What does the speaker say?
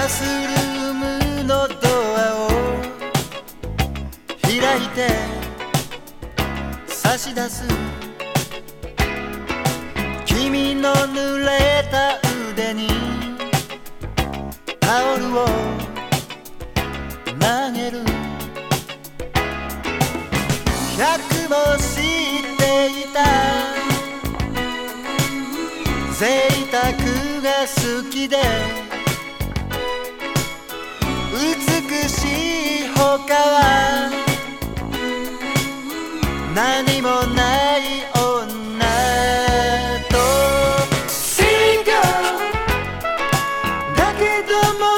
スルームのドアを開いて差し出す君の濡れた腕にタオルを投げる100も知っていた贅沢が好きで美しい他は何もない女と Single だけども